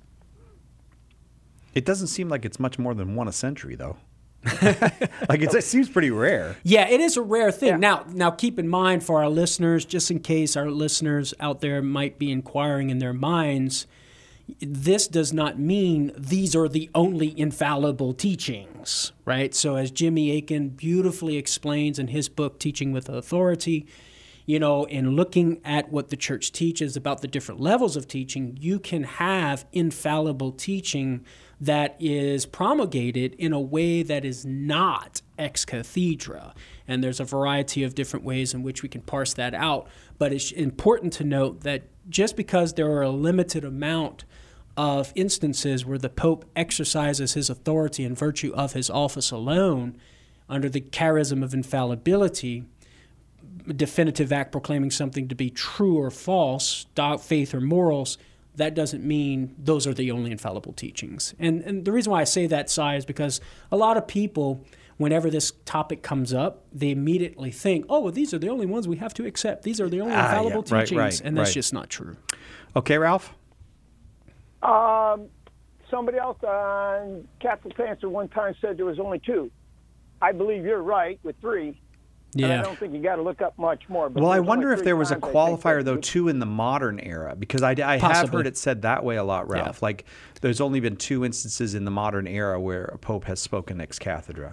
It doesn't seem like it's much more than one a century, though. Like it's, it seems pretty rare. Yeah, it is a rare thing. Yeah. Now, now keep in mind for our listeners, just in case our listeners out there might be inquiring in their minds, this does not mean these are the only infallible teachings, right? So as Jimmy Akin beautifully explains in his book, Teaching with Authority, you know, in looking at what the church teaches about the different levels of teaching, you can have infallible teaching that is promulgated in a way that is not ex cathedra. And there's a variety of different ways in which we can parse that out. But it's important to note that just because there are a limited amount of instances where the Pope exercises his authority in virtue of his office alone under the charism of infallibility, definitive act proclaiming something to be true or false, faith or morals, that doesn't mean those are the only infallible teachings. And and the reason why I say that, Si, is because a lot of people, whenever this topic comes up, they immediately think, oh, well, these are the only ones we have to accept. These are the only infallible ah, yeah. teachings. Right, right, and that's right. just not true. Okay, Ralph? Um, somebody else on Catholic Answer one time said there was only two. I believe you're right with three. Yeah. And I don't think you got to look up much more. But well, I there's wonder only if there was a times qualifier, though, too, in the modern era, because I, I have Possibly. heard it said that way a lot, Ralph. Yeah. Like, there's only been two instances in the modern era where a pope has spoken ex cathedra.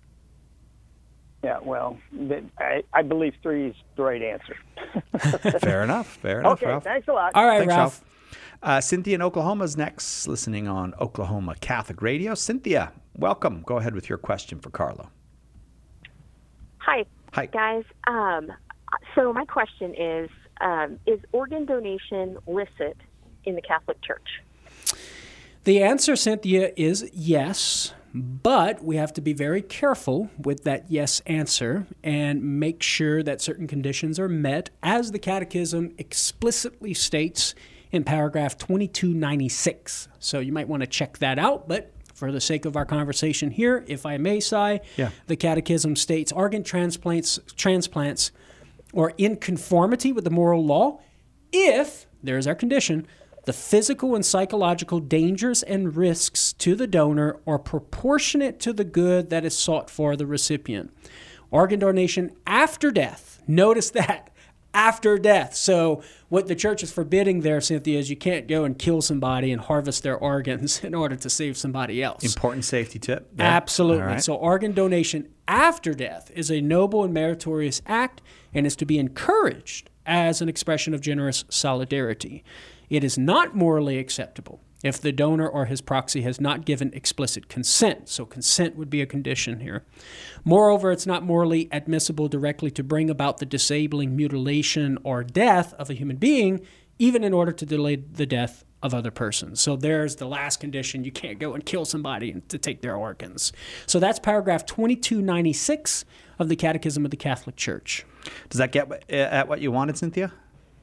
Yeah, well, th- I, I believe three is the right answer. Fair enough. Fair enough, okay, Ralph. thanks a lot. All right, Thanks, Ralph. Uh, Cynthia in Oklahoma is next, listening on Oklahoma Catholic Radio. Cynthia, welcome. Go ahead with your question for Carlo. Hi. Hi. Guys. Um, so my question is, um, is organ donation licit in the Catholic Church? The answer, Cynthia, is yes, but we have to be very careful with that yes answer and make sure that certain conditions are met, as the Catechism explicitly states in paragraph twenty-two ninety-six. So you might want to check that out, but for the sake of our conversation here, if I may, Si, yeah. the Catechism states organ transplants, transplants are in conformity with the moral law if, there's our condition, the physical and psychological dangers and risks to the donor are proportionate to the good that is sought for the recipient. Organ donation after death, notice that, after death. So what the church is forbidding there, Cynthia, is you can't go and kill somebody and harvest their organs in order to save somebody else. Important safety tip. There. Absolutely. Right. So organ donation after death is a noble and meritorious act and is to be encouraged as an expression of generous solidarity. It is not morally acceptable if the donor or his proxy has not given explicit consent. So consent would be a condition here. Moreover, it's not morally admissible directly to bring about the disabling mutilation or death of a human being, even in order to delay the death of other persons. So there's the last condition. You can't go and kill somebody to take their organs. So that's paragraph twenty-two ninety-six of the Catechism of the Catholic Church. Does that get at what you wanted, Cynthia?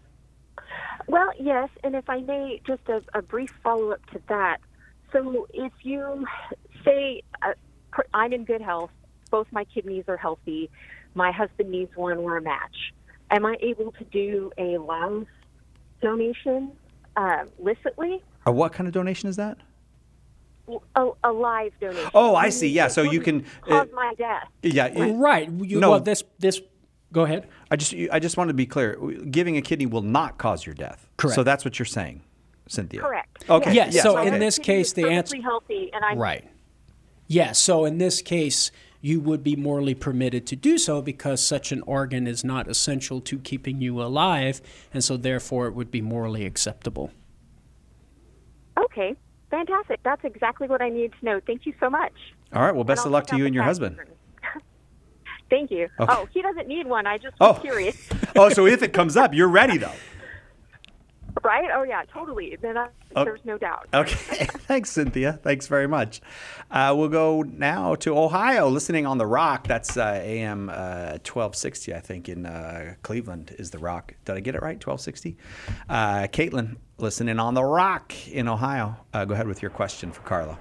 Well, yes, and if I may, just a, a brief follow-up to that. So if you say, uh, I'm in good health, both my kidneys are healthy, my husband needs one, we're a match, am I able to do a lung donation uh, licitly? A what kind of donation is that? A, a live donation. Oh, I see. Yeah, so you can cause uh, my death. Yeah, right. You, no. Well, this this Go ahead. I just I just wanted to be clear. Giving a kidney will not cause your death. Correct. So that's what you're saying, Cynthia. Correct. Okay. Yes. Yes. So okay. in this case, the answer. Perfectly healthy, and I'm Right. Yes. So in this case, you would be morally permitted to do so because such an organ is not essential to keeping you alive, and so therefore it would be morally acceptable. Okay. Fantastic. That's exactly what I needed to know. Thank you so much. All right. Well, best And of I'll luck check to out you the and your tax husband. return. Thank you. Okay. Oh, he doesn't need one. I just Oh. was curious. Oh, so if it comes up, you're ready though. Right? Oh, yeah, totally. Then I, Oh. there's no doubt. Okay. Thanks, Cynthia. Thanks very much. Uh, we'll go now to Ohio, listening on The Rock. That's uh, A M uh, twelve sixty, I think, in uh, Cleveland is The Rock. Did I get it right? twelve sixty? Uh, Caitlin, listening on The Rock in Ohio. Uh, go ahead with your question for Carla.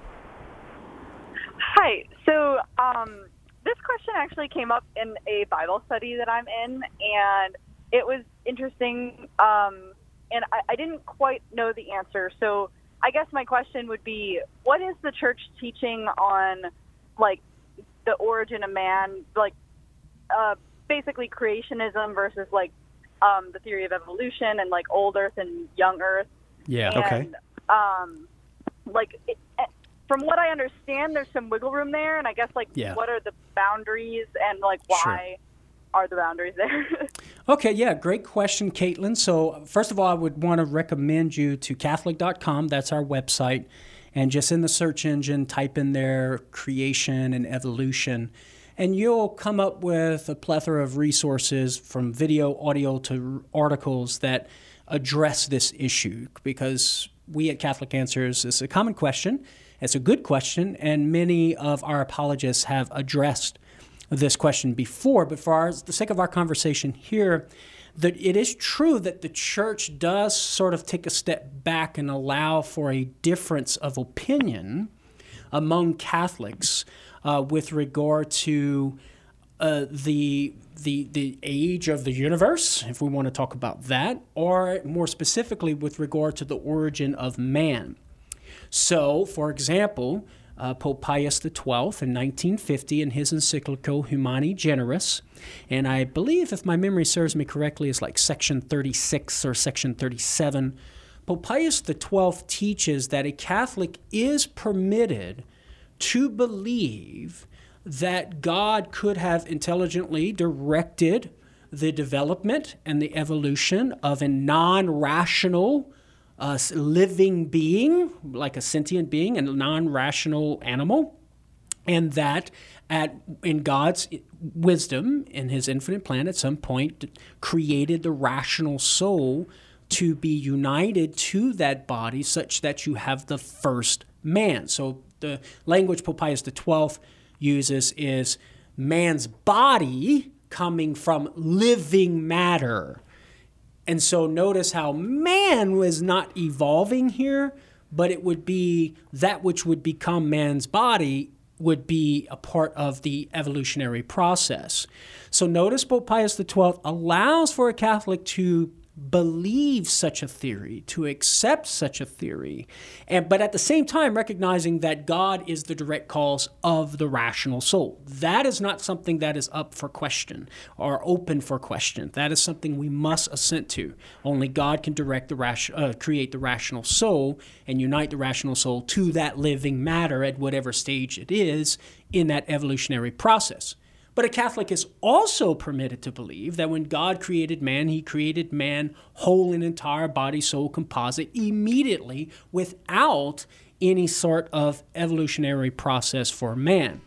Hi. So um, this question actually came up in a Bible study that I'm in, and it was interesting, um, and I, I didn't quite know the answer. So I guess my question would be, what is the church teaching on, like, the origin of man, like, uh, basically creationism versus, like, um, the theory of evolution and, like, old Earth and young Earth? Yeah. And, Okay. Um, like, it, from what I understand, there's some wiggle room there, and I guess, like, Yeah. what are the boundaries, and, like, why are the boundaries there? Okay, yeah, great question, Caitlin. So first of all, I would want to recommend you to Catholic dot com. That's our website. And just in the search engine, type in there creation and evolution. And you'll come up with a plethora of resources from video, audio to articles that address this issue, because we at Catholic Answers, it's a common question. It's a good question, and many of our apologists have addressed this question before. But for our, the sake of our conversation here, that it is true that the church does sort of take a step back and allow for a difference of opinion among Catholics uh, with regard to uh, the the the age of the universe, if we want to talk about that, or more specifically with regard to the origin of man. So, for example, uh, Pope Pius the twelfth in nineteen fifty in his encyclical Humani Generis, and I believe, if my memory serves me correctly, it's like section thirty-six or section thirty-seven, Pope Pius the twelfth teaches that a Catholic is permitted to believe that God could have intelligently directed the development and the evolution of a non-rational uh, living being, like a sentient being, a non-rational animal, and that at in God's wisdom, in his infinite plan, at some point created the rational soul to be united to that body such that you have the first man. So the language Pope Pius the twelfth uses is man's body coming from living matter. And so notice how man was not evolving here, but it would be that which would become man's body would be a part of the evolutionary process. So notice Pope Pius the twelfth allows for a Catholic to believe such a theory, to accept such a theory, and but at the same time recognizing that God is the direct cause of the rational soul. That is not something that is up for question or open for question. That is something we must assent to. Only God can direct the ration, uh, create the rational soul and unite the rational soul to that living matter at whatever stage it is in that evolutionary process. But a Catholic is also permitted to believe that when God created man, he created man whole and entire, body, soul, composite, immediately without any sort of evolutionary process for man.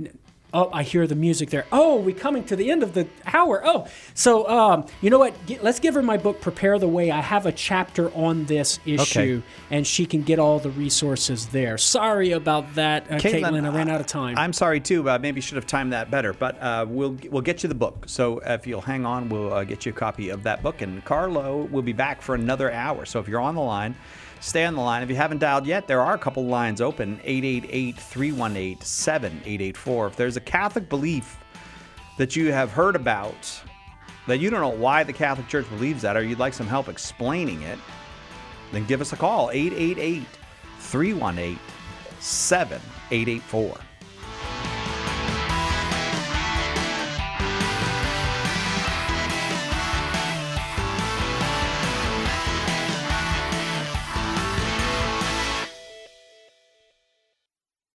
Oh, I hear the music there. Oh, we're coming to the end of the hour. Oh, so um, you know what? Get, let's give her my book, Prepare the Way. I have a chapter on this issue, Okay. and she can get all the resources there. Sorry about that, uh, Caitlin. I ran out of time. I'm sorry too. Uh, maybe should have timed that better. But uh, we'll we'll get you the book. So if you'll hang on, we'll uh, get you a copy of that book. And Carlo will be back for another hour. So if you're on the line, stay on the line. If you haven't dialed yet, there are a couple lines open, eight eight eight, three one eight, seven eight eight four. If there's a Catholic belief that you have heard about, that you don't know why the Catholic Church believes that, or you'd like some help explaining it, then give us a call, eight eight eight, three one eight, seven eight eight four.